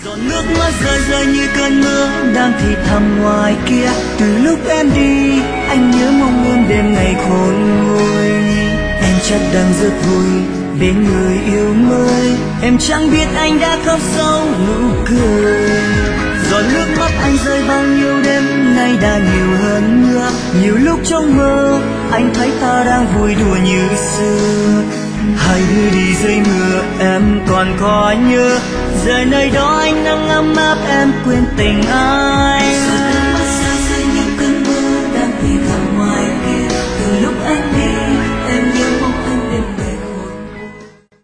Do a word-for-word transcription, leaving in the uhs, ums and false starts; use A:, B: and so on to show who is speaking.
A: giọt nước mắt rơi rơi như cơn mưa đang thì thầm ngoài kia. Từ lúc em đi anh nhớ mong ươm đêm ngày khôn nguôi. Em chắc đang rất vui bên người yêu mới. Em chẳng biết anh đã khóc sâu nụ cười. Giọt nước mắt anh rơi bao nhiêu đêm nay đã nhiều hơn nữa. Nhiều lúc trong mơ anh thấy ta đang vui đùa như xưa. Hai đứa đi dưới mưa em còn có nhớ. Giờ nơi đó anh nắng ấm áp em quên tình ai.